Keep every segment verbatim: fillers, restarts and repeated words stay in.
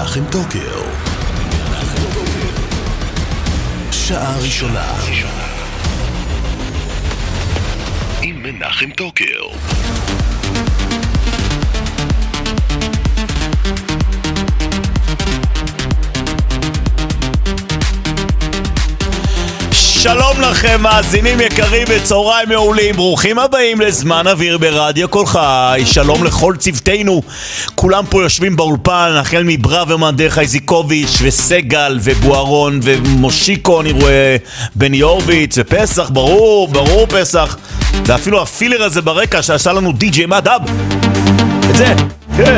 מנחם טוקר. שעה ראשונה עם מנחם טוקר. שלום לכם מאזינים יקרים וצהריים מעולים, ברוכים הבאים לזמן אוויר ברדיו כל חי. שלום לכל צוותינו, כולם פה יושבים באולפן, החל מברוורמן דרך איזיקוביץ' וסגל ובוארון ומושיקו, אני רואה בני הורוביץ ופסח, ברור, ברור פסח, ואפילו הפילר הזה ברקע שעשה לנו די-ג'יי מדאב, את זה, כן.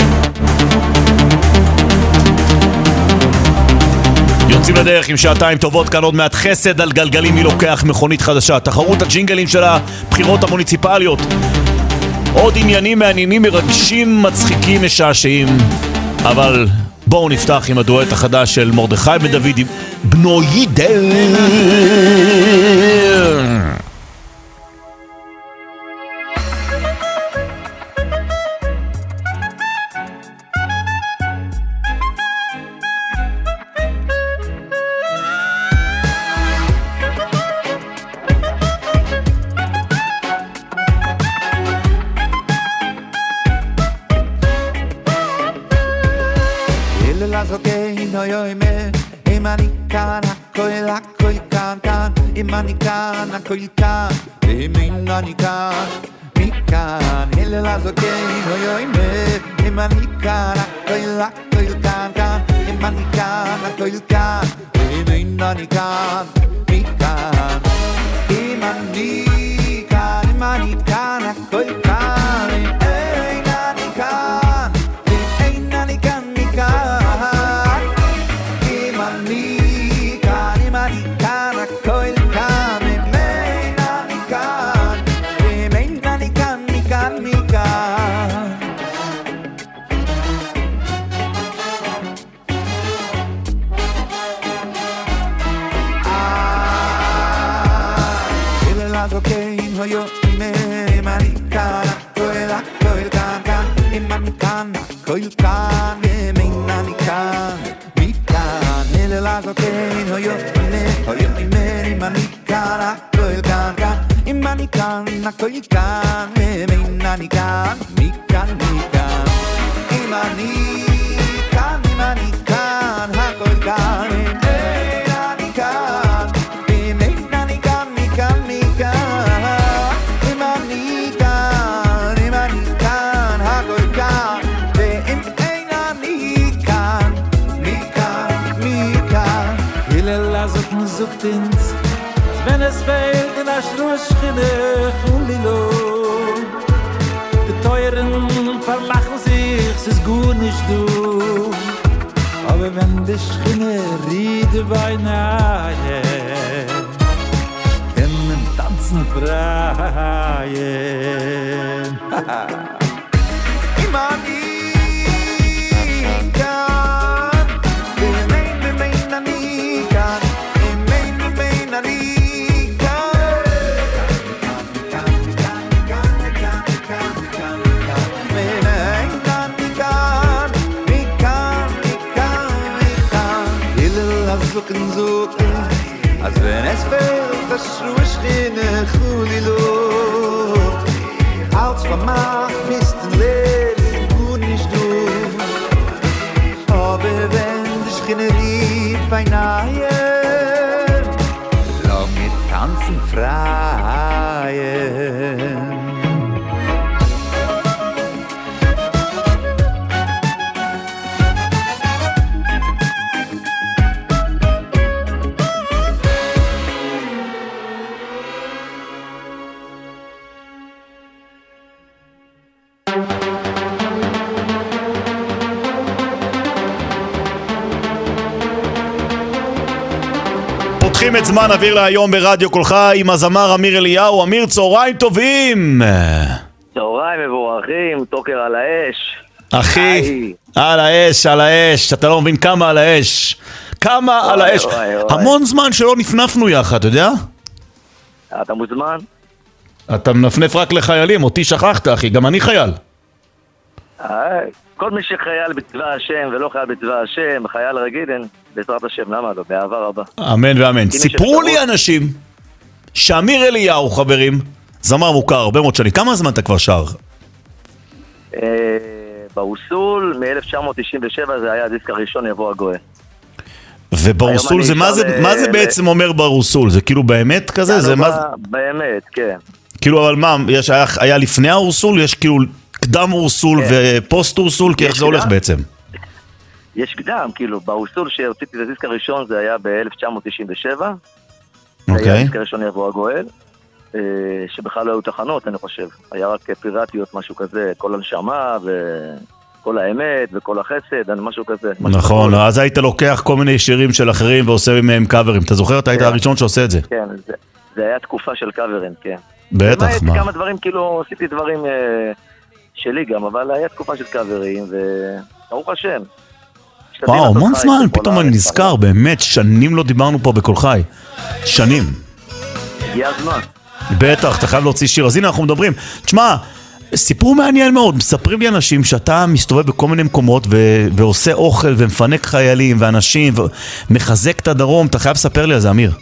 יוצאים לדרך עם שעתיים טובות, כאן עוד מעט חסד על גלגלים מי לוקח מכונית חדשה, תחרות הג'ינגלים של הבחירות המוניציפליות, עוד עניינים מעניינים, מרגשים, מצחיקים, משעשעים. אבל בואו נפתח עם הדואט החדש של מרדכי בן דוד עם בנו יידל. כל כאן, ואם אני כאן, מכאן, אלה לזוגן, אוי אוי מי, אם אני כאן, הכל הכל כאן, כאן, אם אני כאן, הכל כאן, ואם אני כאן, מכאן, אם אני כאן, אם אני כאן, הכל כאן, אין אני כאן, אין אני כאן, מכאן, אם אני כאן, אם אני כאן, הכל כאן, yo me manicana coela coela can in manicana coel can me manicana mi can el lazo que no yo me yo me manicana coel can can in manicana coel can me manicana mi can mi can in manicana mi manicana ha coel can wenn es fehlt in der Schruschchine Chulilo die Teuren verlachen sich, es ist gut nicht du aber wenn die Schchine riede beinahe können tanzen freien Imani אז wenn es fehlt das Schruschchine Chulilo als vermacht bist ein Leben gut nicht du aber wenn die Schchine rief beinahe lang mit tanzen freien פותחים את זמן אוויר להיום ברדיו כל חי עם הזמר אמיר אליהו. אמיר, צהריים טובים. צהריים מבורכים, טוקר על האש. אחי, על האש, על האש, אתה לא מבין כמה על האש. כמה על האש. המון זמן שלא נפנפנו יחד, אתה יודע? אתה מוזמן? אתה מנפנף רק לחיילים, אותי שכחת אחי, גם אני חייל. כל מי שחייל בצבא השם ולא חייל בצבא השם, חייל רגיל, אין, בעזרת השם, למה לא? באהבה רבה. אמן ואמן. סיפרו לי אנשים שאמיר אליהו, חברים, זמר מוכר הרבה מאוד שנים. כמה זמן אתה כבר שר? באוסול, מ-אלף תשע מאות תשעים ושבע זה היה הדיסק הראשון, יבוא הגואל. וברוסול זה, מה זה, מה זה בעצם אומר ברוסול? זה כאילו באמת כזה? זה מה... באמת, כן. כאילו, אבל מה, יש, היה, היה לפני האורסול? יש כאילו קדם אורסול ופוסט אורסול? כי איך זה הולך בעצם? יש קדם, כאילו, באורסול שהוצאתי את הדיסק הראשון זה היה ב-אלף תשע מאות תשעים ושבע. זה היה הדיסק הראשון יבוא הגואל. שבכלל לא היו תחנות, אני חושב. היה רק פיראטיות, משהו כזה, כל הנשמה וכל האמת וכל החסד, משהו כזה. נכון, אז היית לוקח כל מיני שירים של אחרים ועושה מהם קאברים. אתה זוכר? אתה היית הראשון שעושה את זה. כן, זה היה תקופה של קאברים, כן. בטח, מה? כמה דברים, כאילו, עשיתי דברים שלי גם, אבל היה תקופה של קאברים, וברוך השם. וואו, המון זמן, פתאום אני נזכר, באמת, שנים לא דיברנו פה בכל חי. שנים. הגיע הזמן. בטח, אתה חייב להוציא שיר. אז הנה אנחנו מדברים. תשמע, סיפור מעניין מאוד. מספרים לי אנשים שאתה מסתובב בכל מיני מקומות ו- ועושה אוכל ומפנק חיילים ואנשים ומחזק את הדרום. אתה חייב לספר לי על זה, אמיר.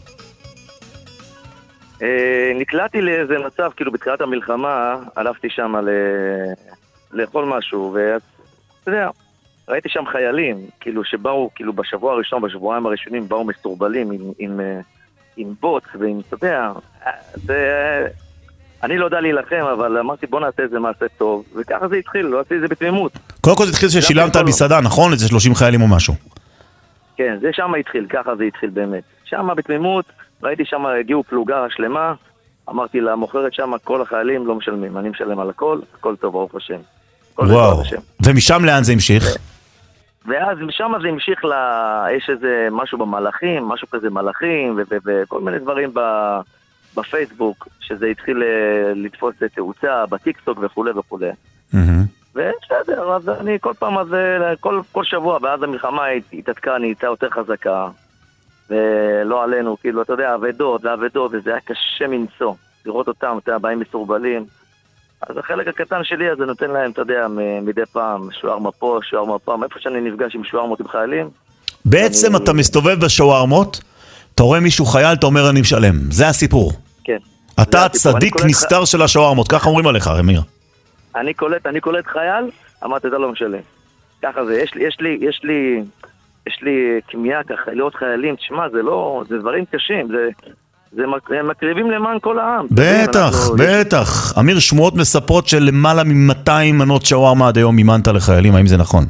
נקלעתי לאיזה מצב, כאילו בתחילת המלחמה, הלכתי שם לאכול משהו, ואתה יודע, ראיתי שם חיילים, כאילו שבאו, כאילו בשבוע הראשון, בשבועיים הראשונים, באו מסורבלים עם... עם עם בוט ועם, אתה יודע, זה... אני לא יודע להילחם, אבל אמרתי בוא נעשה איזה מעשה טוב, וככה זה התחיל, לא עשיתי את זה בתמימות. קודם כל זה התחיל ששילמת על מסעדה, נכון? איזה שלושים חיילים או משהו. כן, זה שם התחיל, ככה זה התחיל באמת. שם בתמימות, ראיתי שם הגיעו פלוגה שלמה, אמרתי לה, מוכרת שם כל החיילים לא משלמים, אני משלם על הכל, הכל טוב, ברוך השם. וואו, ומשם לאן זה המשיך? ואז משם זה המשיך ל... יש איזה משהו במלאכים, משהו כזה מלאכים, וכל מיני דברים בפייסבוק, שזה התחיל לתפוס תאוצה, בטיקטוק וכו' וכו'. ובסדר, אז אני כל פעם, כל שבוע, ואז המלחמה התעדכה, אני הייתה יותר חזקה, ולא עלינו, כאילו, אתה יודע, עבדות ועבדות, וזה היה קשה מנשוא, לראות אותם, אתה יודע, באים מסורבלים. אז החלק הקטן שלי, אז זה נותן להם, אתה יודע, מדי פעם, שוארמה פה, שוארמה פעם, איפה שאני נפגש עם שוארמות עם חיילים. בעצם אתה מסתובב בשוארמות, אתה רואה מישהו חייל, אתה אומר אני משלם. זה הסיפור. כן. אתה הצדיק נסתר של השוארמות, ככה אומרים עליך, אמיר. אני קולט, אני קולט חייל, אמרתי, אתה לא משלם. ככה זה, יש לי, יש לי, יש לי, יש לי כמיהה ככה, לראות חיילים, תשמע, זה לא, זה דברים קשים, זה... הם מקריבים למען כל העם. בטח, בטח. אמיר, שמועות מספרות של למעלה מ-מאתיים מנות שווארמה עד היום מימנת לחיילים, האם זה נכון?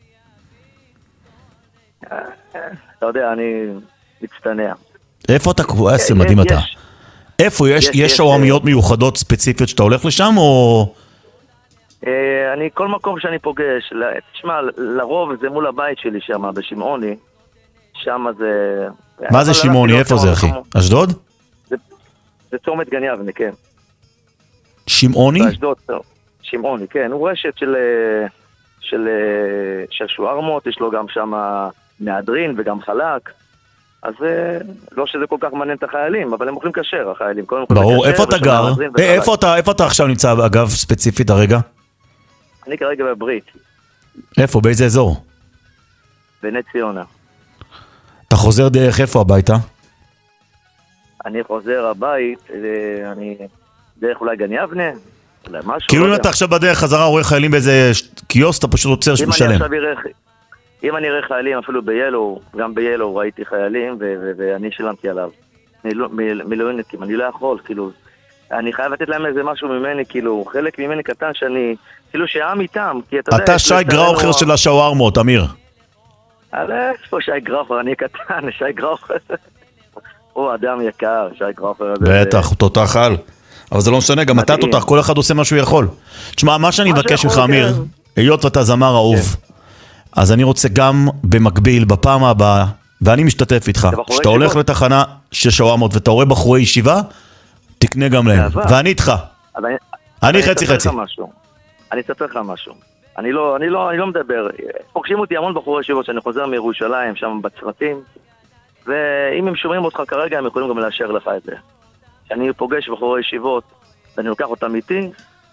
אתה יודע, אני מצטנע. איפה אתה קבוע? איזה מדהים אתה. איפה? יש שווארמיות מיוחדות ספציפיות שאתה הולך לשם, או... אני, כל מקום שאני פוגש, תשמע, לרוב זה מול הבית שלי שם, בשמעוני, שם זה... מה זה שמעוני? איפה זה, אחי? אשדוד? זה צומת גן יבנה, כן. שמעוני? באשדוד, שמעוני, כן. הוא רשת של, של, של שוארמות, יש לו גם שם מהדרין וגם חלק. אז לא שזה כל כך מעניין את החיילים, אבל הם אוכלים כשר, החיילים. ברור, איפה אתה גר? איפה אתה, איפה אתה עכשיו נמצא, אגב, ספציפית הרגע? אני כרגע בברית. איפה? באיזה אזור? בני ציונה. אתה חוזר דרך איפה הביתה? אני חוזר הבית, אני דרך אולי גן יבנה, אולי משהו. כאילו אם אתה עכשיו בדרך חזרה רואה חיילים באיזה קיוסק, אתה פשוט רוצה שמשלם. אם אני אראה חיילים, אפילו ביילו, גם ביילו ראיתי חיילים, ואני שילמתי עליו. מילואיניקים, אני לא יכול, כאילו, אני חייב לתת להם איזה משהו ממני, כאילו, חלק ממני קטן שאני, כאילו שהעם איתם, כי אתה יודע... אתה שי גראוכר של השווארמות, אמיר. איפה שי גראוכר, אני קטן, שי גראוכר. הוא אדם יקר, שי גראוכר. בטח, הוא תותח על. אבל זה לא משנה, גם אתה תותח, כל אחד עושה מה שהוא יכול. תשמע, מה שאני מבקש ממך, אמיר, היות ואתה זמר אהוב, אז אני רוצה גם במקביל, בפעם הבאה, ואני משתתף איתך, שאתה הולך לתחנה של שווארמות ואתה רואה בחורי ישיבה, תקנה גם להם. ואני איתך. אני חצי חצי. אני אספר לך משהו. אני לא, אני לא, אני לא מדבר. פוגשים אותי המון בחורי ישיבות שאני חוזר מירושלים, שם בצפתים, ואם הם שומעים אותך כרגע, הם יכולים גם לאשר לך את זה. כשאני פוגש בחורי ישיבות, ואני לוקח אותם איתי,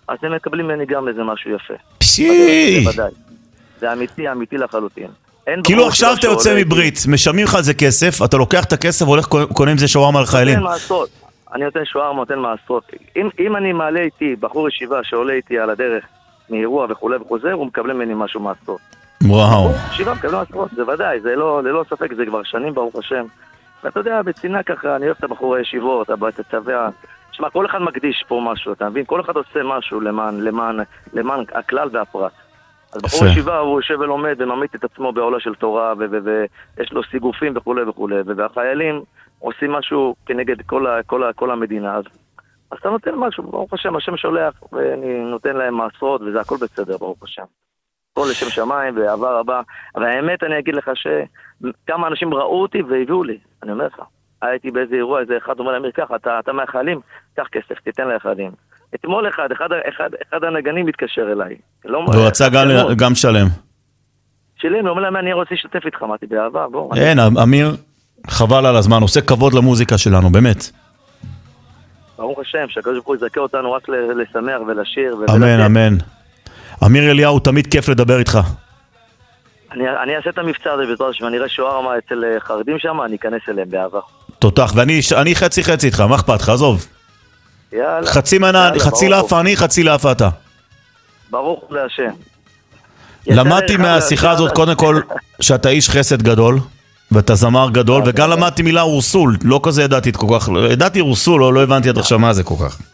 אז הם מקבלים ממני גם איזה משהו יפה. פשי! ודאי. זה אמיתי, אמיתי לחלוטין. כאילו עכשיו אתה יוצא מברית, משלמים לך איזה כסף, אתה לוקח את הכסף והולך קונה עם זה שווארמה לחיילים. נותן מעשרות, אני נותן שווארמה, נותן מעשרות. אם, אם אני מעלה איתי בחור ישיבה שעולה איתי על הדרך מאירוע וכולי וחוזר, הוא מקבל ממני משהו מעשרות. וואו. ישיבה מקבל מעשרות, זה ודאי, זה לא, ללא ספק, זה כבר שנים ברוך השם. ואתה יודע, בצינה ככה, אני אוהב את הבחור הישיבות, את הצבע. תשמע, כל אחד מקדיש פה משהו, אתה מבין? כל אחד עושה משהו למען, למען, למען הכלל והפרט. אז בחור ישיבה הוא יושב ולומד וממית את עצמו בעולה של תורה ויש לו סיגופים וכו' וכו' והחיילים עושים משהו כנגד כל, ה, כל, ה, כל המדינה. אז, אז אתה נותן משהו, ברוך השם, השם שולח ואני נותן להם מעשרות וזה הכל בסדר, ברוך השם. כל לשם שמיים ועבר רבה. אבל האמת אני אגיד לך שכמה אנשים ראו אותי והביאו לי, אני אומר לך. הייתי באיזה אירוע, איזה אחד אומר להם, ככה, אתה, אתה מהחיילים, קח כסף, תיתן לחיילים. אתמול אחד, אחד, אחד, אחד הנגנים מתקשר אליי. והוא רצה גם, גם שלם. שילם, הוא אומר להם, אני רוצה לשתף איתך, אמרתי, באהבה, בוא. אין, אמיר, חבל על הזמן, עושה כבוד למוזיקה שלנו, באמת. ברוך השם, שהקדוש ברוך הוא יזכה אותנו רק לשמח ולשיר. אמן, אמן. אמיר אליהו, תמיד כיף לדבר איתך. אני, אני אעשה את המבצע הזה בעזרת השם, אני אראה שווארמה אצל חרדים שם, אני אכנס אליהם באהבה. תותח, ואני אני חצי חצי איתך, מה אכפת לך, עזוב. יאללה. חצי מנה, חצי לאפה אני, חצי לאפה אתה. ברוך להשם. למדתי מהשיחה הזאת קודם כל שאתה איש חסד גדול, ואתה זמר גדול, וגם למדתי מילה רוסול, לא כזה ידעתי את כל כך, ידעתי רוסול, לא הבנתי עד עכשיו מה זה כל כך.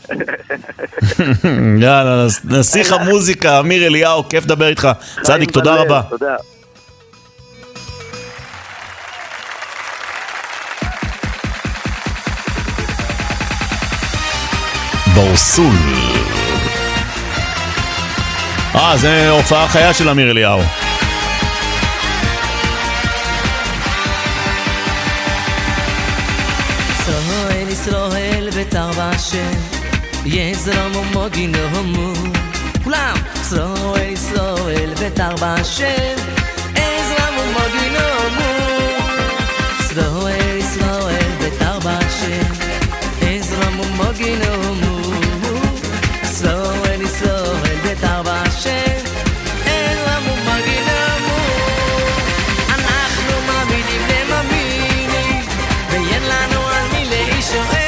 יאללה, נסיך המוזיקה, אמיר אליהו, כיף לדבר איתך. צדיק, תודה רבה. תודה. ברסול. אה, זה הופעה חיה של אמיר אליהו. ישראל ישראל בתר בשם יזרמו מוגינומו כולם ישראל ישראל בתר בשם יזרמו מוגינומו ישראל ישראל בתר בשם יזרמו מוגינומו ישראל ישראל בתר בשם יזרמו מוגינומו אנחנו מאמינים למאמינים ואין לנו על מי להישאר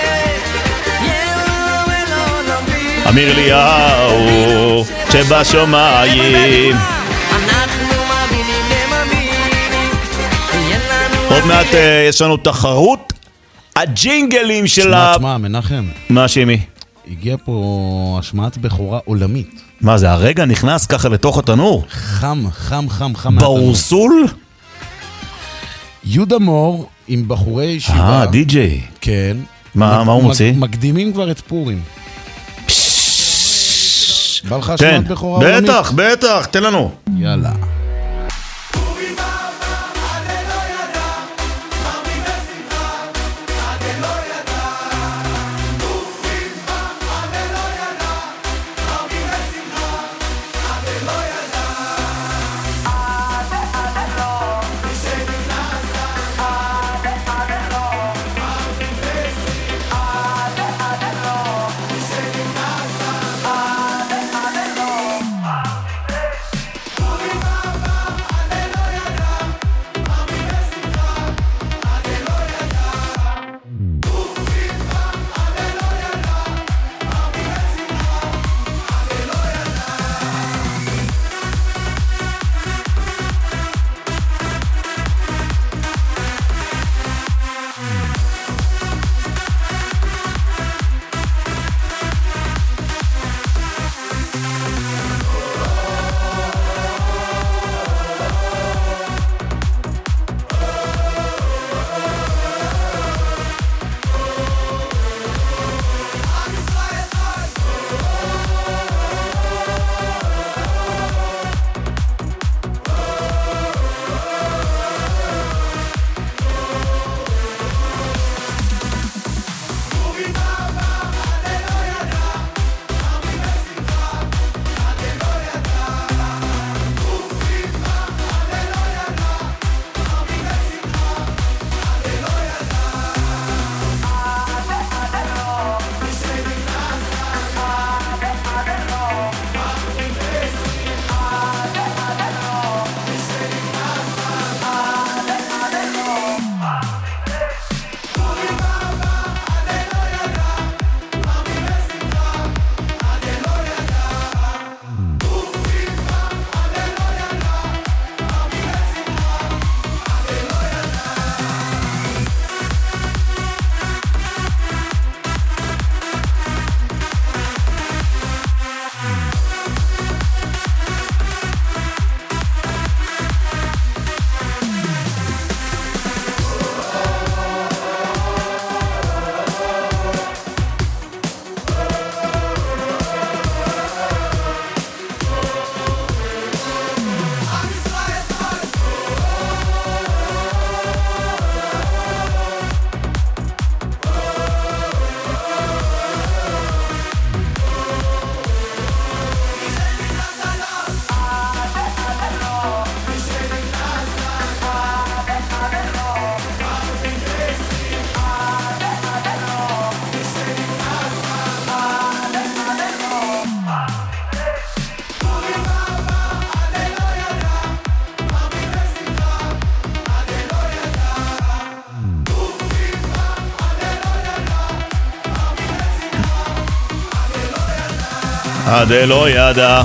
אמיר אליהו שבשמיים עוד מעט יש לנו תחרות הג'ינגלים של ה... שמע, מנחם מה שימי? הגיע פה השמעת בכורה עולמית. מה זה, הרגע נכנס ככה לתוך התנור? חם, חם, חם, חם ברסול? יהודה מור עם בחורי ישיבה. אה, די-ג'יי. כן. מה הוא מוציא? מקדימים כבר את פורים. בא לך השמעת בכורה עולמית? בטח, בטח, תן לנו. יאללה. Puri הדלו ידע.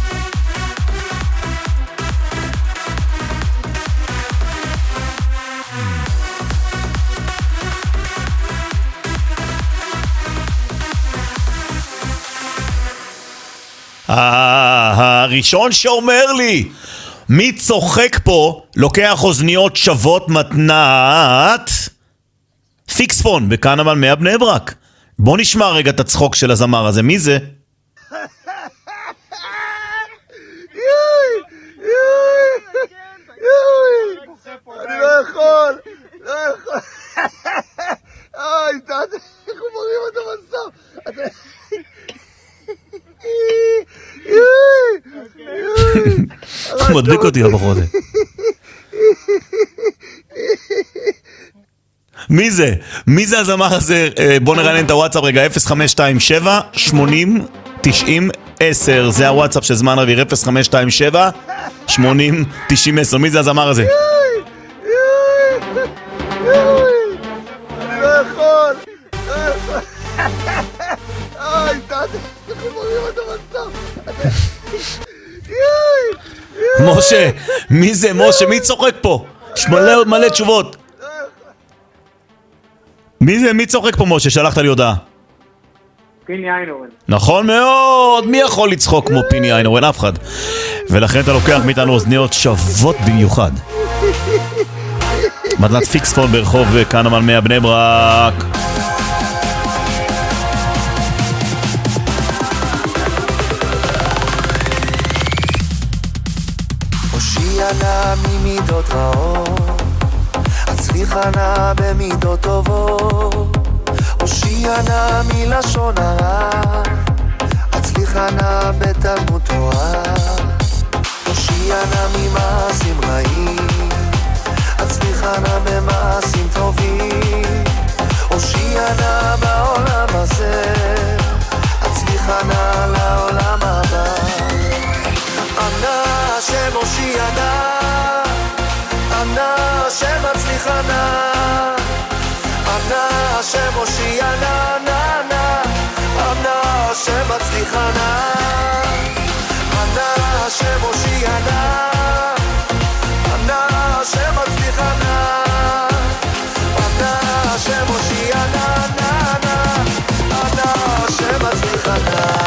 הראשון שאומר לי מי צוחק פה לוקח אוזניות שוות מתנת פיקספון בכאן אבל מאה בני ברק. בוא נשמע רגע את הצחוק של הזמר הזה. מי זה? אני לא יכול, לא יכול. אוי, איך הוא מורים אותו בסוף? הוא מדביק אותי הבחור הזה. מי זה? מי זה הזמר הזה? בוא נרענן את הוואטסאפ רגע. אפס חמש שתיים שבע שמונים תשעים עשר. זה הוואטסאפ של זמן אוויר. אפס חמש שתיים שבע שמונים תשעים עשר. מי זה הזמר הזה? אני לא יכול, לא יכול. אוי, תעדי, איך הוא מורים אותו בסוף? משה, מי זה משה? מי צוחק פה? יש מלא מלא תשובות. מי זה? מי צוחק פה משה? שלחת לי הודעה. פיני איינורן. נכון מאוד. מי יכול לצחוק כמו פיני איינורן? אף אחד. ולכן אתה לוקח מאיתנו אוזניות שוות במיוחד. מתנת פיקספון ברחוב כאן אבל מאה בני ברק. הושיענה ממידות רעות, הצליחנה במידות טובות. הושיענה מלשון הרע, הצליחנה בתלמוד תורה. הושיענה ממעשים רעים, הצליחנה במעשים טובים. הושיענה בעולם הזה, הצליחנה לעולם הבא. ענה השם הושיענה, ענה השם הצליחנה, ענה השם הושיענה, נה נה, ענה השם הצליחנה, ענה השם הושיענה, ענה השם הצליחנה, ענה השם הושיענה, נה נה, ענה השם הצליחנה.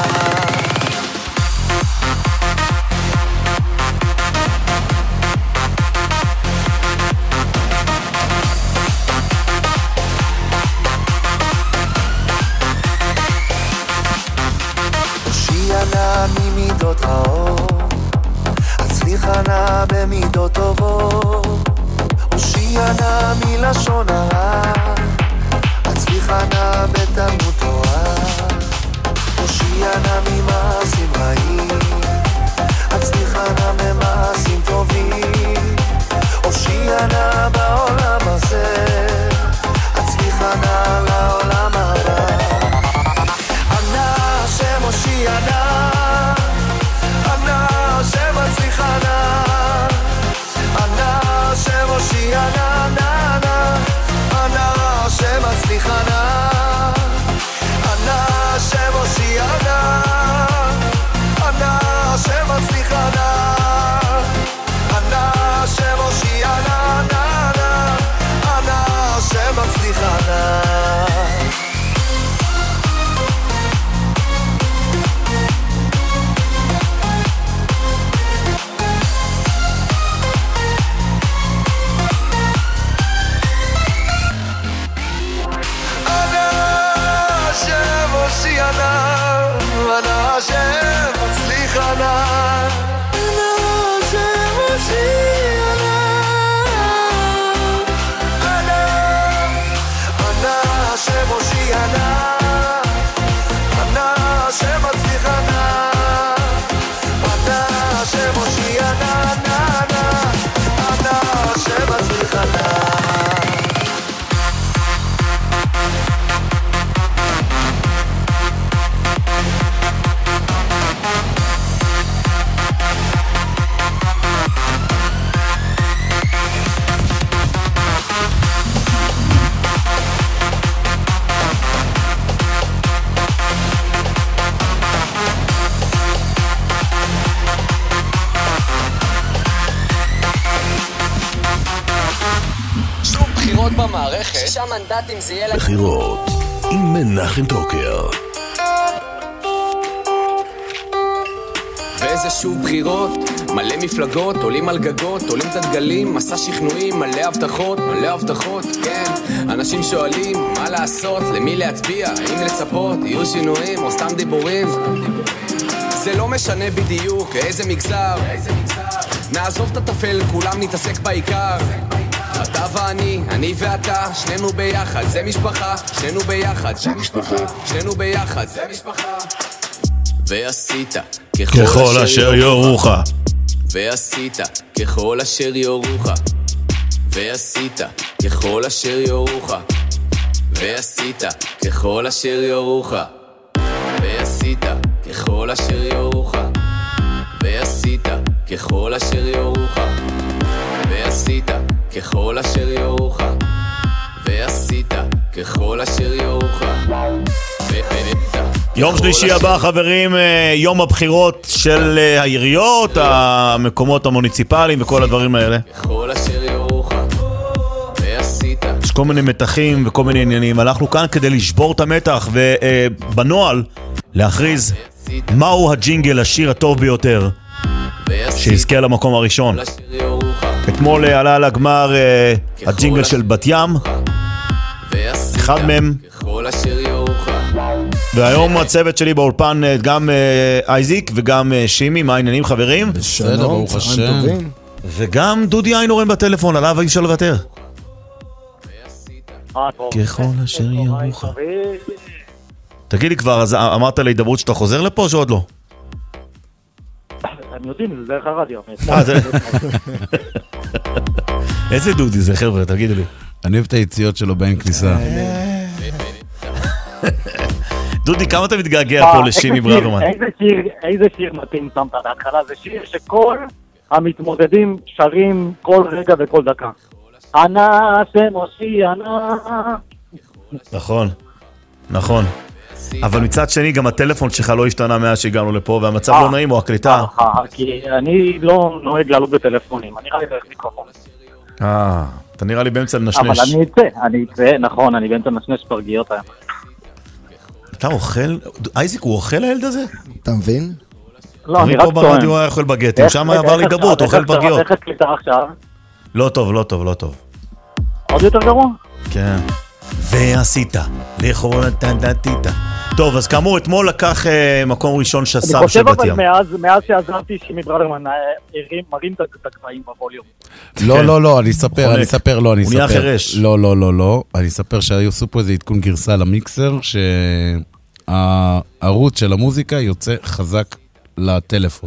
הושיענה ממידות רעות, הצליחנה במידות טובות. הושיענה מלשון הרע, הצליחנה בתלמוד תורה. הושיענה ממעשים רעים, הצליחנה ממעשים טובים. הושיענה בעולם הזה, הצליחנה לעולם הבא. ענה השם הושיענה, ענה השם הצליחנה, ענה השם הושיענה, נה נה, ענה השם הצליחנה, ענה השם הושיענה, ענה השם הצליחנה, ענה השם הושיענה, נה נה, ענה השם הצליחנה. בחירות במערכת, שישה מנדטים זה יהיה... בחירות עם מנחם טרוקר. ואיזה שוב בחירות, מלא מפלגות, עולים על גגות, עולים את הדגלים, מסע שכנועים, מלא הבטחות, מלא הבטחות, כן. אנשים שואלים מה לעשות, למי להצביע, האם לצפות, יהיו שינויים או סתם דיבורים. זה לא משנה בדיוק איזה מגזר, נעזוב את הטפל, כולם נתעסק בעיקר. אתה ואני, אני ואתה, שנינו ביחד, זה משפחה, שנינו ביחד, זה משפחה, שנינו ביחד, זה משפחה. ועשית ככל אשר יורוך, ועשית ככל אשר יורוך, ועשית ככל אשר יורוך, ועשית ככל אשר יורוך, ועשית ככל אשר יורוך, ועשית ככל אשר יורוך, ועשית ככל אשר יורוך, ועשית ככל אשר יורוך. יום שלישי הבא, חברים, יום הבחירות של העיריות, המקומות המוניציפליים וכל הדברים האלה. יש כל מיני מתחים וכל מיני עניינים. אנחנו כאן כדי לשבור את המתח, ובנועל להכריז מהו הג'ינגל, השיר הטוב ביותר שיזכה למקום הראשון. אתמול עלה לגמר הג'ינגל של בת ים, אחד מהם, והיום הצוות שלי באולפן גם אייזיק וגם שימי. מה העניינים, חברים? בסדר, ברוך השם. וגם דודי איינורן בטלפון, עליו אי אפשר לוותר. ככל אשר יורוך. תגיד לי כבר, אז אמרת להידברות שאתה חוזר לפה שעוד לא? הם יודעים, זה דרך הרדיו. איזה דודי זה, חבר'ה, תגידו לי. אני אוהב את היציאות שלו בין כניסה. דודי, כמה אתה מתגעגע פה לשימי ברוורמן? איזה שיר מתאים שמת להתחלה? זה שיר שכל המתמודדים שרים כל רגע וכל דקה. ענה שמושי ענה. נכון, נכון. אבל מצד שני גם הטלפון שלך לא השתנה מאז שהגענו לפה, והמצב לא נעים או הקליטה. כי אני לא נוהג לעלות בטלפונים, אני רק דרך מיקרופון. אה, אתה נראה לי באמצע לנשנש. אבל אני אצא, אני אצא, נכון, אני באמצע לנשנש פרגיות היום. אתה אוכל? אייזיק, הוא אוכל הילד הזה? אתה מבין? לא, אני רק טוען. פה ברדיו הוא היה אוכל בגטים, שם עבר לי דברות, אוכל פרגיות. איך הקליטה עכשיו? לא טוב, לא טוב, לא טוב. עוד יותר גרוע? כן. ועשית, לכאורה תדעתית. טוב, אז כאמור, אתמול לקח מקום ראשון שסר של בת ים. אני חושב אבל מאז שעזרתי שימי ברוורמן מרים את הגבהים בווליום. לא, לא, לא, אני אספר, אני אספר, לא, אני אספר. הוא נהיה חרש. לא, לא, לא, לא. אני אספר שהיו פה איזה עדכון גרסה למיקסר, שהערוץ של המוזיקה יוצא חזק לטלפון.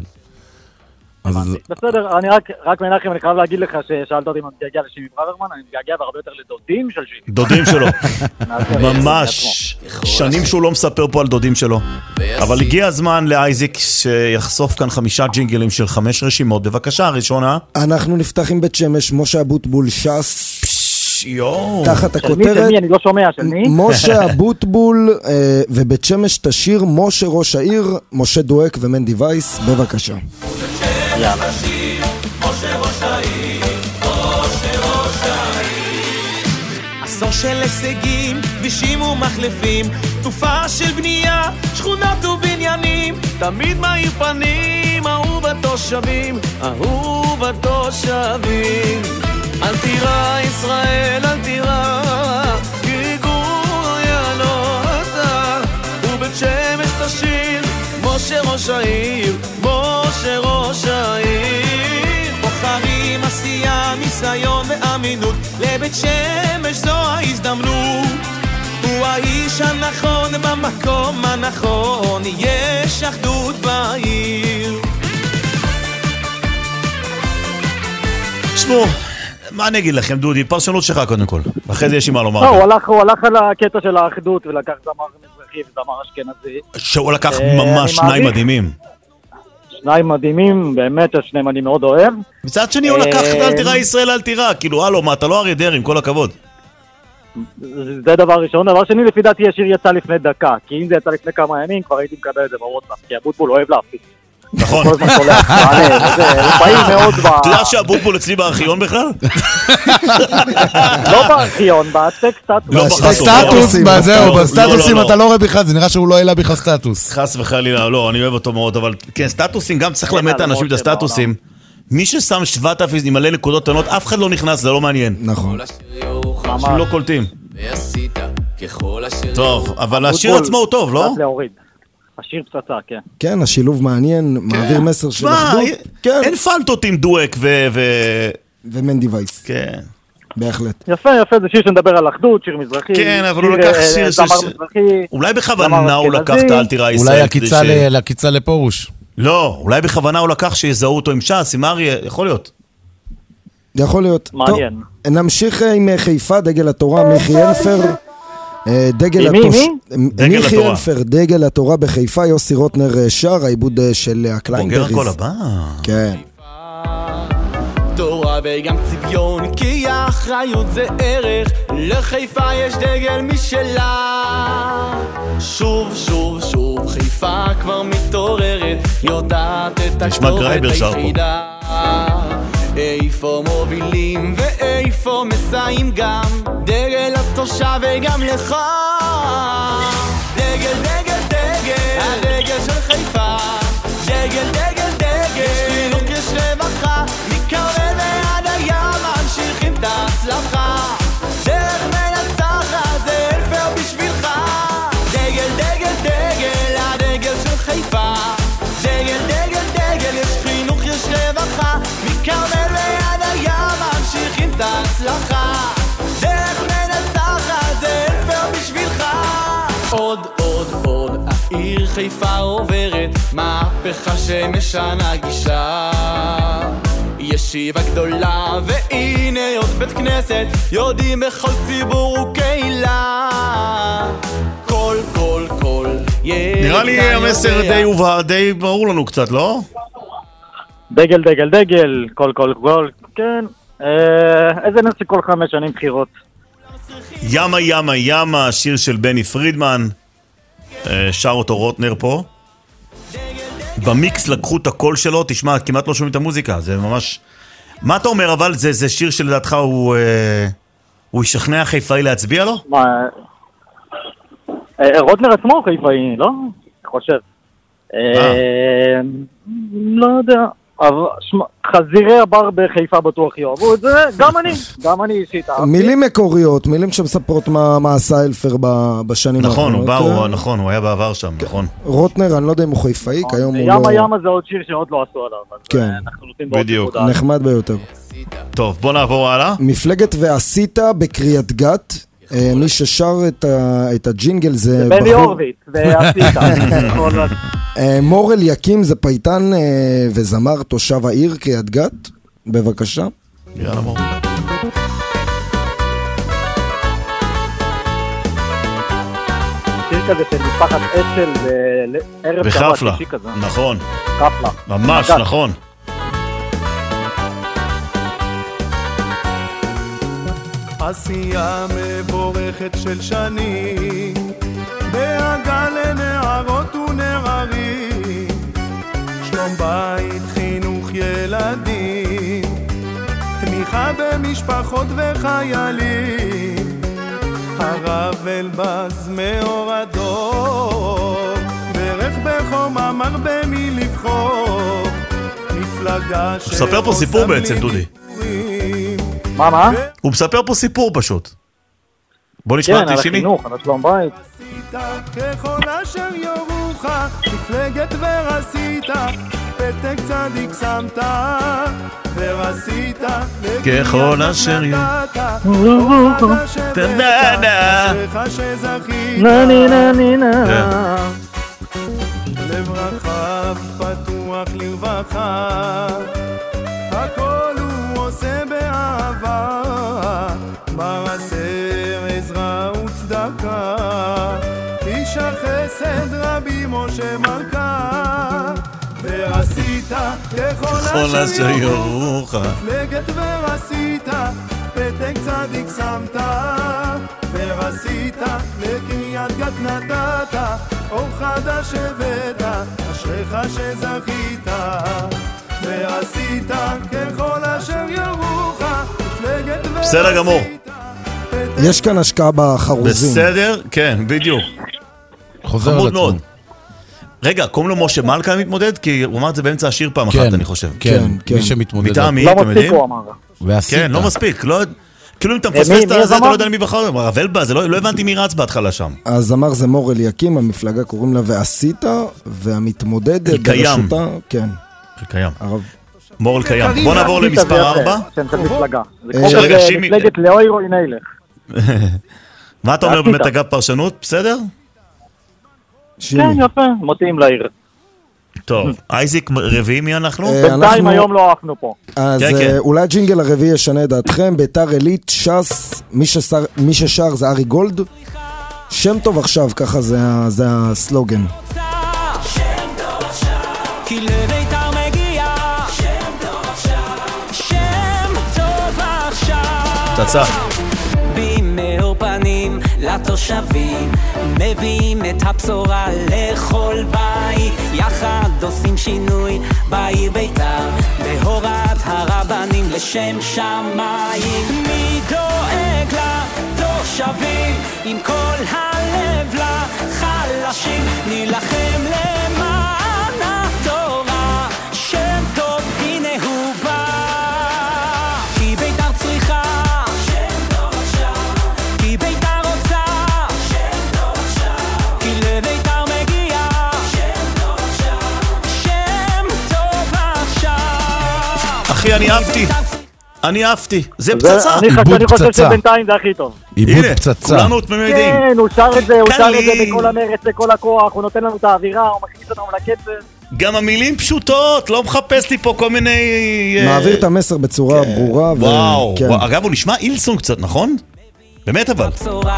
בסדר, אני רק, רק מנחם, אני חייב להגיד לך ששאלת אותי אם אני מתגעגע לשימי ברוורמן, אני מתגעגע והרבה יותר לדודים של שימי. דודים שלו. ממש. שנים שהוא לא מספר פה על דודים שלו. אבל הגיע הזמן לאייזיק שיחשוף כאן חמישה ג'ינגלים של חמש רשימות. בבקשה, ראשונה. אנחנו נפתח עם בית שמש, משה אבוטבול, שס. יואו. תחת הכותרת. של מי? אני לא שומע, של מי? משה אבוטבול ובית שמש תשיר משה ראש העיר, משה דואק ומנדי וייס. בבקשה. יאללה. משה ראש העיר, משה ראש העיר. עשור של הישגים, כבישים ומחלפים, תקופה של בנייה, שכונות ובניינים, תמיד מאיר פנים, אהוב התושבים, אהוב התושבים. אל תירא ישראל, אל תירא, כי גוריה לא אתה, ובית שמש תשיר, משה ראש העיר, משה ראש העיר. בוחרים עשייה, ניסיון ואמינות, לבית שמש זו ההזדמנות. הוא האיש הנכון במקום הנכון, יש אחדות בעיר. שמור, מה אני אגיד לכם, דודי? פרשנות שלך קודם כל, אחרי זה יש לי מה לומר. הוא הלך על הקטע של האחדות ולקח זמר מזרחי וזמר אשכנזי. שהוא לקח ממש שניים מדהימים. שניים מדהימים, באמת שני מדהים מאוד אוהב. מצד שני הוא לקח אל תירא ישראל אל תירא, כאילו הלו, מה אתה לא אריה דרעי, עם כל הכבוד. זה דבר ראשון. דבר שני, לפי דעתי השיר יצא לפני דקה, כי אם זה יצא לפני כמה ימים כבר הייתי מקבל את זה בוואטסאפ, כי אבוטבול אוהב להפיץ. נכון. כל הזמן שולח מענה, זה פעיל מאוד ב... אתה יודע שהבוטבול אצלי בארכיון בכלל? לא בארכיון, בטקסט סטטוס. לא בסטטוס, זהו, בסטטוסים לא, לא. אתה לא רואה בכלל, זה נראה שהוא לא העלה בכלל סטטוס. חס וחלילה, לא, אני אוהב אותו מאוד, אבל כן, סטטוסים, גם צריך ללמד את האנשים את הסטטוסים. מי ששם שבעת אלפים עם מלא נקודות קטנות, אף אחד לא נכנס, זה לא מעניין. נכון. אנשים לא קולטים. טוב, אבל השיר עצמו הוא טוב, לא? השיר פצצה, כן. כן, השילוב מעניין, מעביר מסר של אחדות. אין פלטות עם דואק ו... ומנדי וייס. כן. בהחלט. יפה, יפה, זה שיר שנדבר על אחדות, שיר מזרחי. כן, אבל הוא לקח שיר של... אולי בכוונה הוא לקח את האל תירא ישראל. אולי הקיצה לפורוש. לא, אולי בכוונה הוא לקח שיזהו אותו עם ש"ס, עם אריה, יכול להיות. יכול להיות. מעניין. טוב, נמשיך עם חיפה, דגל התורה, מיכי אלפר. דגל מי? התוש... מי? דגל מיכי התורה. אלפר, דגל התורה בחיפה, יוסי רוטנר שר, העיבוד של הקליינבריז. בוגר הכל הבא. כן. תורה וגם צביון, כי האחריות זה ערך, לחיפה יש דגל משלה. שוב, שוב, שוב, חיפה כבר מתעוררת, יודעת את הכתובת היחידה. איפה מובילים ואיפה מסעים גם, דגל התושב וגם לך. דגל, דגל, דגל, הדגל של חיפה. דגל, דגל, דגל, יש חינוך, יש רווחה, מכרמל ועד הים ממשיכים את ההצלחה. דרך מנצחת זה אלפר בשבילך. דגל, דגל, דגל, הדגל של חיפה. דגל, דגל, דגל, יש חינוך, יש רווחה, מכרמל ועד הים ממשיכים את ההצלחה. דרך מנצחת זה אלפר בשבילך. עוד, עוד, עוד, העיר חיפה עוברת מהפכה שמשנה גישה. ישיבה גדולה והנה עוד בית כנסת, יודעים בכל ציבור וקהילה. כל, כל, כל נראה לי המסר די הובהר, די ברור לנו קצת, לא? דגל, דגל, דגל, כל, כל, כל, כן. איזה נס כל חמש שנים בחירות. ימה, ימה, ימה, שיר של בני פרידמן. שר אותו רוטנר פה. במיקס לקחו את הקול שלו, תשמע, כמעט לא שומעים את המוזיקה, זה ממש... מה אתה אומר, אבל זה, זה שיר שלדעתך הוא, אה, הוא ישכנע חיפאי להצביע לו? מה, אה, רוטנר עצמו חיפאי, לא? חושב. אה, לא יודע, אבל, שמה, חזירי הבר בחיפה בטוח יאהבו את זה, גם אני, גם אני אישית. מילים מקוריות, מילים שמספרות מה, מה עשה אלפר בשנים נכון, האחרונות. הוא בא, הוא, נכון, הוא היה בעבר שם, נכון. רוטנר, אני לא יודע אם הוא חיפאי, כיום הוא ימה לא... ימה זה עוד שיר שעוד לא עשו עליו, אז כן. אנחנו נותנים בעוד בדיוק. נחמד ביותר. טוב, בוא נעבור הלאה. מפלגת ועשית בקריית גת, מי ששר את, ה, את הג'ינגל זה... זה בני הורוביץ, ועשית. מור אליקים זה פייטן וזמר תושב העיר קריית גת, בבקשה. יאללה מור. שיר כזה של משפחת אשל וערב שבת שישי כזה. נכון. קפלה. ממש, נכון. עשייה מבורכת של שנים, דאגה לנערות ונערים, שלום בית, חינוך ילדים, תמיכה במשפחות וחיילים, הרב אלבז מאור הדור, ברך בחום אמר במי לבחור, מפלגה הוא מספר פה סיפור בעצם, דודי. מה, מה? הוא מספר פה סיפור פשוט. בוא נשמע את כן, על שני. החינוך, על השלום בית. ככל אשר יורוך, מפלגת ורסית, פתק צדיק שמת, ורסית, ככל אשר יורוך, תדענה, נני נני נני. לב רחב פתוח לרווחה, הכל הוא עושה באהבה, מעשר עזרה וצדקה, איש החסד רבי משה מלכה, ורסית ככל אשר יורוך, מפלגת ורסית, פתק צדיק שמת, ורסית לקריית גת נתת, אור חדש הבאת, אשריך שזכית, ועשית ככל אשר יורוך, מפלגת ועשית. בסדר גמור. יש כאן השקעה בחרוזים. בסדר? כן, בדיוק. חוזר על עצמו. רגע, קוראים לו משה מלכה מתמודד? כי הוא אמר את זה באמצע השיר פעם אחת, אני חושב. כן, מי שמתמודד. מטעם מי, אתם יודעים? לא מספיק הוא אמר. כן, לא מספיק. כאילו אם אתה מפספס את זה, אתה לא יודע מי בחר. הרב אלבה, לא הבנתי מי רץ בהתחלה שם. הזמר זה מור אליקים, המפלגה קוראים לה ועשית, והמתמודדת בראשותה, כן. קיים. מור אליקים. בוא נעבור למספר ארבע. שם של מפלגה. זה כמו מפלגת לאוירו אינאילך. מה אתה אומר באמת אגב פרשנות? בסדר? כן, יפה, מתאים לעיר. טוב, אייזיק רביעי מי אנחנו? בינתיים היום לא אהפנו פה. אז אולי הג'ינגל הרביעי ישנה את דעתכם. ביתר עילית, ש"ס, מי ששר זה ארי גולד. שם טוב עכשיו, ככה זה הסלוגן. כי לביתר מגיע שם טוב עכשיו, שם טוב עכשיו. תצא. במאור פנים לתושבים, מביאים את הבשורה לכל בית, יחד עושים שינוי בעיר ביתר, בהוראת הרבנים לשם שמיים. מי דואג לתושבים עם כל הלב לחלשים, נילחם למען התורה, שם טוב הנה הוא בא, כי ביתר צריכה אני אהבתי, אני אהבתי, זה פצצה. אני חושב שבינתיים זה הכי טוב. עיבוד פצצה. כולנו תמימי יודעים. כן, הוא שר את זה, הוא שר את זה בכל המרץ, בכל הכוח, הוא נותן לנו את האווירה, הוא מכניס אותנו לקצב. גם המילים פשוטות, לא מחפש לי פה כל מיני... מעביר את המסר בצורה ברורה. וואו, אגב הוא נשמע אילסון קצת, נכון? באמת אבל.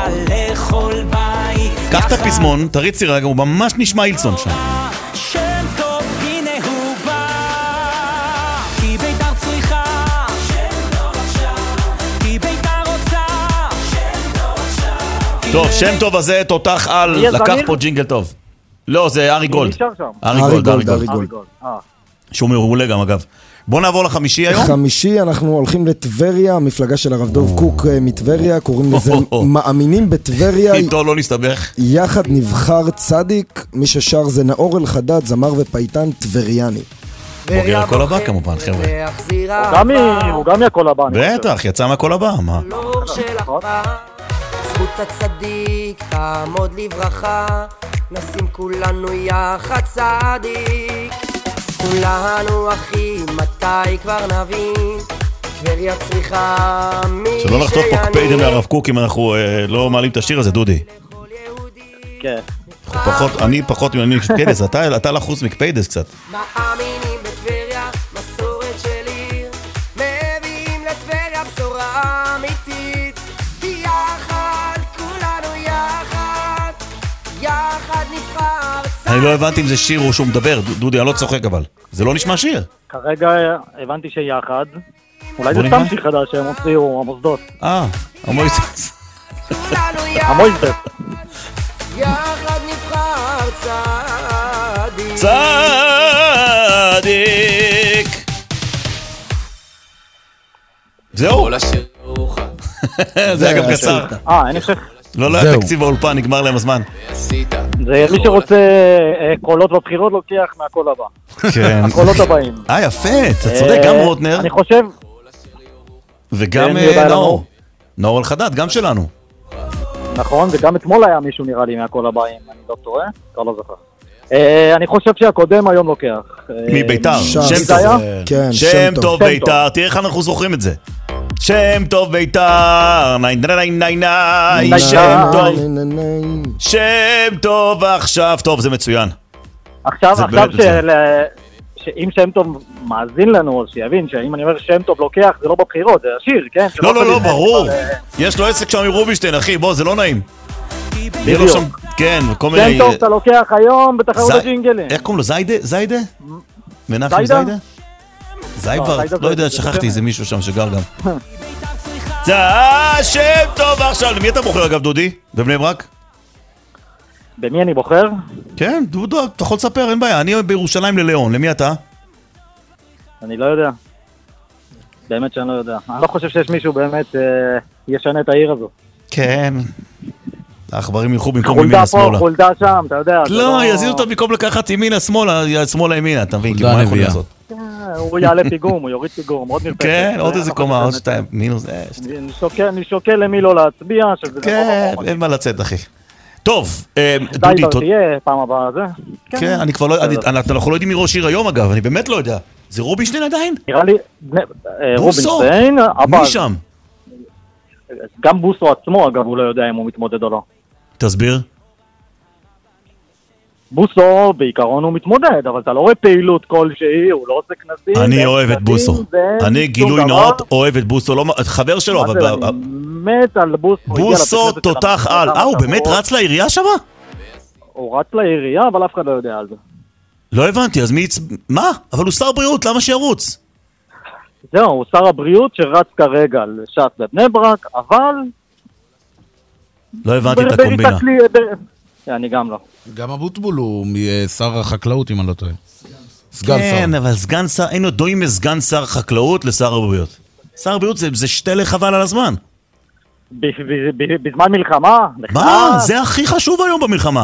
קח את הפזמון, תריץ לי רגע, הוא ממש נשמע אילסון שם. טוב, שם טוב הזה, תותח על, לקח פה ג'ינגל טוב. לא, זה ארי גולד. ארי גולד, ארי גולד. שהוא מעולה גם אגב. בוא נעבור לחמישי היום. חמישי, אנחנו הולכים לטבריה, המפלגה של הרב דוב קוק מטבריה, קוראים לזה מאמינים בטבריה. איתו לא נסתבך. יחד נבחר צדיק, מי ששר זה נאור אלחדד, זמר ופייטן טבריאני. בוגר הכל הבא כמובן, חבר'ה. הוא גם מהכל הבא. בטח, יצא מהכל הבא, מה? זכות הצדיק תעמוד לברכה, נשים כולנו יחד צדיק, כולנו אחים, מתי כבר נבין, טבריה צריכה מי שיעני. שלא נחטוף פה קפיידים מהרב קוק אם אנחנו לא מעלים את השיר הזה, דודי. כן. אני פחות ממני מקפיידס, אתה לחוץ מקפיידס קצת. מאמינים בטבריה, מסורת של עיר, מביאים לטבריה בשורה אמיתית, יחד, כולנו יחד, יחד נבחר צדיק. אני לא הבנתי אם זה שיר או שהוא מדבר, דודי, אני לא צוחק אבל. זה לא נשמע שיר. כרגע הבנתי שיחד, אולי זה סתם שיר חדש שהם הוציאו, המוסדות. אה, המויסס. המויסס. יחד נבחר צדיק. צדיק. זהו. זה היה גם קצר. אה, אני חושב. לא, לא היה תקציב באולפן, נגמר להם הזמן. זה מי שרוצה קולות בבחירות לוקח מהקול הבא. כן. הקולות הבאים. אה, יפה, אתה צודק, גם רוטנר. אני חושב. וגם נאור. נאור אלחדד, גם שלנו. נכון, וגם אתמול היה מישהו נראה לי מהקול הבאים, אני לא טועה, כבר לא זוכר. אני חושב שהקודם היום לוקח. מביתר, שם טוב. שם טוב ביתר, תראה איך אנחנו זוכרים את זה. שם טוב ביתר, ניי ניי ניי ניי, שם טוב. שם טוב עכשיו, טוב, זה מצוין. עכשיו, עכשיו שאם שם טוב מאזין לנו, אז שיבין שאם אני אומר שם טוב לוקח, זה לא בבחירות, זה השיר, כן? לא, לא, לא, ברור. יש לו עסק שם עם רובינשטיין, אחי, בוא, זה לא נעים. בדיוק. כן, וכל מיני... שם טוב אתה לוקח היום בתחרות הג'ינגלים. איך קוראים לו? זיידה? זיידה? מנחם זיידה? זייבר? לא יודע, שכחתי איזה מישהו שם שגר גם. זה שם טוב עכשיו. למי אתה בוחר אגב, דודי? בבני ברק? במי אני בוחר? כן, דודו, אתה יכול לספר, אין בעיה. אני בירושלים לליאון, למי אתה? אני לא יודע. באמת שאני לא יודע. אני לא חושב שיש מישהו באמת אה, ישנה את העיר הזו. כן. העכברים ילכו במקום ימינה חולדה פה, שמאלה. חולדה שם, אתה יודע. לא, יזיזו אותם במקום לקחת ימינה שמאלה, שמאלה ימינה, אתה מבין? חולדה נביאה. הוא יעלה פיגום, הוא יוריד פיגום, עוד מרפסת. כן, עוד איזה קומה, עוד שתיים, מינוס. אני שוקל למי לא להצביע. כן, אין מה לצאת, אחי. טוב, דודי, זייברט תהיה פעם הבאה, זה? כן, אני כבר לא, אנחנו לא יודעים מי ראש עיר היום אגב, אני באמת לא יודע. זה רובינשטיין עדיין? נראה לי, רובינשטיין, מי שם? גם בוסו עצמו אגב, הוא לא יודע אם הוא מתמודד או לא. תסביר. בוסו בעיקרון הוא מתמודד, אבל אתה לא רואה פעילות כלשהי, הוא לא עושה כנסים. אני אוהב את בוסו. אני גילוי נאות אוהב את בוסו, חבר שלו. מה זה, אני מת על בוסו. בוסו תותח על. אה, הוא באמת רץ לעירייה שמה? הוא רץ לעירייה, אבל אף אחד לא יודע על זה. לא הבנתי, אז מי... מה? אבל הוא שר בריאות, למה שירוץ? זהו, הוא שר הבריאות שרץ כרגע לש"ס בבני ברק, אבל... לא הבנתי את הקומבינה. אני גם לא. גם אבוטבול הוא שר החקלאות, אם אני לא טועה. סגן שר. כן, אבל סגן שר, אין עוד דויים מסגן שר חקלאות לשר הבריאות. שר הבריאות זה שתי לחבל על הזמן. בזמן מלחמה? מה? זה הכי חשוב היום במלחמה.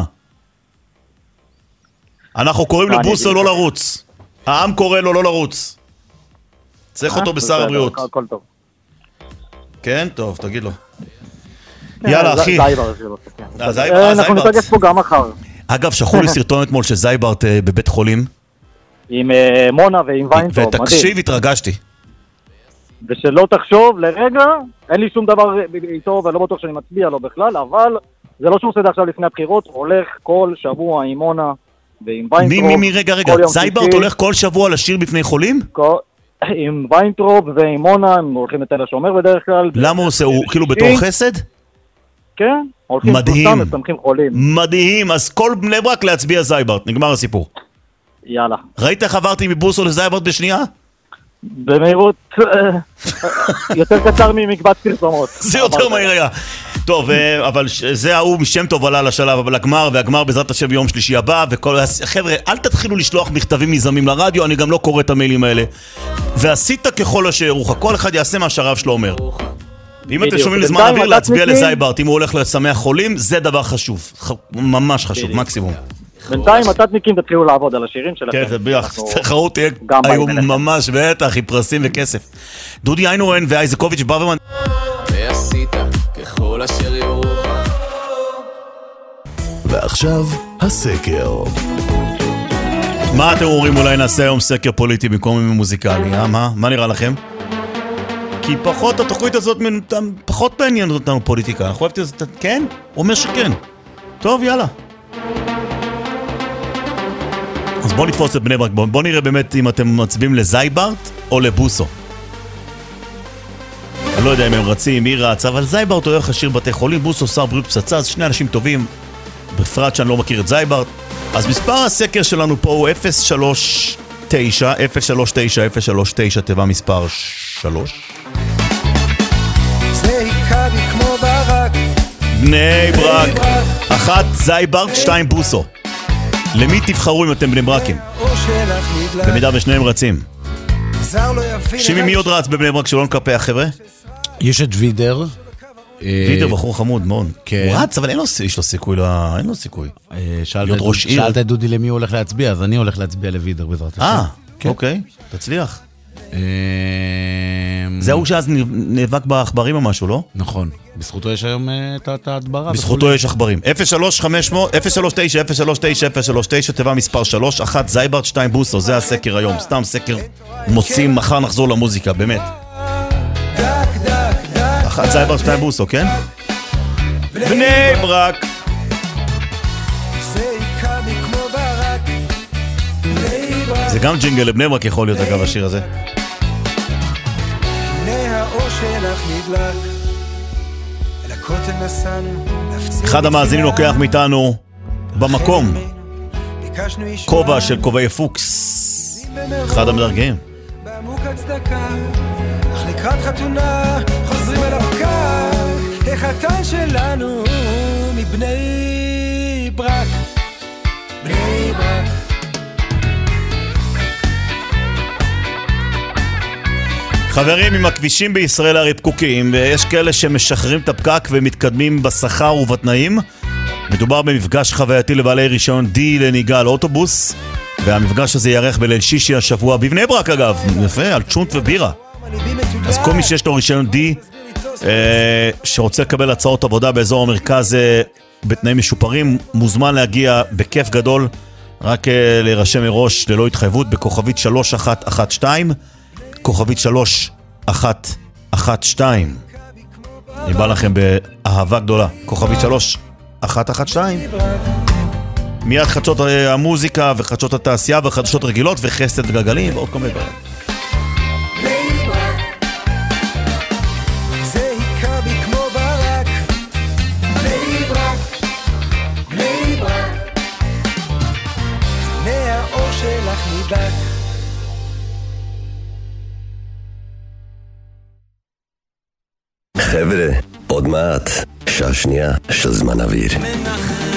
אנחנו קוראים לבוסו לא לרוץ. העם קורא לו לא לרוץ. צריך אותו בשר הבריאות. הכל טוב. כן, טוב, תגיד לו. יאללה, אחי. אנחנו נתרגש פה גם מחר. אגב, שכחו לי סרטון אתמול של זייברט בבית חולים. עם מונה ועם ויינטרוב. ותקשיב, התרגשתי. ושלא תחשוב לרגע, אין לי שום דבר איתו ולא בטוח שאני מצביע לו בכלל, אבל זה לא שהוא עושה את עכשיו לפני הבחירות, הוא הולך כל שבוע עם מונה ועם ויינטרוב. מי, מי, רגע, רגע, זייברט הולך כל שבוע לשיר בפני חולים? עם ויינטרוב ועם מונה, הם הולכים לתל השומר בדרך כלל. למה הוא עושה? הוא כאילו בתור חסד? כן, הולכים סתם וצמחים חולים. מדהים, אז כל בני ברק להצביע זייברט, נגמר הסיפור. יאללה. ראית איך עברתי מבוסו לזייברט בשנייה? במהירות יותר קצר ממקבץ פרסומות. זה יותר מהיר היה. טוב, אבל זה ההוא משם טוב עלה לשלב, אבל הגמר, והגמר בעזרת השם ביום שלישי הבא, וכל... חבר'ה, אל תתחילו לשלוח מכתבים מזמים לרדיו, אני גם לא קורא את המיילים האלה. ועשית ככל אשר ירוחך, כל אחד יעשה מה שהרב שלו אומר. אם אתם שומעים לזמן אוויר, להצביע לזייברט, אם הוא הולך לשמח חולים, זה דבר חשוב. ממש חשוב, מקסימום. בינתיים התתניקים תתחילו לעבוד על השירים שלכם. כן, זה ביח, תחרות תהיה היום ממש בטח, עם פרסים וכסף. דודי איינורן ואייזקוביץ' ברוורמן. ועשית ככל אשר יורוך. ועכשיו הסקר. מה אתם אומרים? אולי נעשה היום סקר פוליטי במקום מוזיקלי, אה? מה? מה נראה לכם? כי פחות התוכנית הזאת פחות מעניינת אותנו פוליטיקה. אנחנו אוהבים את זה, כן? הוא אומר שכן. טוב, יאללה. אז בואו נתפוס את בני ברק, בואו נראה באמת אם אתם מצביעים לזייברט או לבוסו. אני לא יודע אם הם רצים, מי רץ, אבל זייברט הולך לשיר בתי חולים, בוסו שר בריאות פצצה, אז שני אנשים טובים, בפרט שאני לא מכיר את זייברט. אז מספר הסקר שלנו פה הוא אפס שלוש תשע אפס שלוש תשע אפס שלוש תשע, תיבה מספר שלוש. זה היכה בי כמו ברק, בני ברק, אחת זייברט, שתיים בוסו. למי תבחרו אם אתם בני ברקים? במידה ושניהם רצים. שימי, מי עוד רץ בבני ברק שלא נקפח, חבר'ה? יש את וידר. וידר בחור חמוד מאוד. הוא רץ, אבל אין לו סיכוי, אין לו סיכוי. להיות ראש עיר. שאלת את דודי למי הוא הולך להצביע, אז אני הולך להצביע לוידר בעזרת השם. אה, אוקיי, תצליח. זהו שאז נאבק בעכברים או משהו, לא? נכון. בזכותו יש היום את ההדברה. בזכותו יש עכברים. אפס שלוש תשע אפס שלוש תשע אפס שלוש תשע, תיבה מספר שלוש, אחת זייברט, שתיים בוסו. זה הסקר היום. סתם סקר מוצאים, מחר נחזור למוזיקה, באמת. אחת זייברט, שתיים בוסו, כן? בני ברק. זה גם ג'ינגל לבני ברק יכול להיות אגב השיר הזה. אחד המאזינים לוקח מאיתנו במקום כובע של כובעי פוקס, אחד המדרגים. אך לקראת חתונה חוזרים אל הפקק, החתן שלנו מבני ברק. חברים, עם הכבישים בישראל הרי פקוקים, ויש כאלה שמשחררים את הפקק ומתקדמים בשכר ובתנאים. מדובר במפגש חווייתי לבעלי רישיון D לנהיגה על אוטובוס, והמפגש הזה יארך בליל שישי השבוע בבני ברק אגב, יפה, על צ'ונט ובירה. אז כל מי שיש לו רישיון D אה, שרוצה לקבל הצעות עבודה באזור המרכז אה, בתנאים משופרים, מוזמן להגיע בכיף גדול, רק אה, להירשם מראש ללא התחייבות בכוכבית שלוש אחת אחת שתיים, כוכבית שלוש אחת אחת שתיים. אני בא לכם באהבה גדולה, כוכבית שלוש אחת אחת שתיים. מיד חדשות המוזיקה וחדשות התעשייה וחדשות רגילות וחסד גלגלים ועוד כל מיני דברים. חבר'ה, עוד מעט, שעה שנייה של זמן אוויר.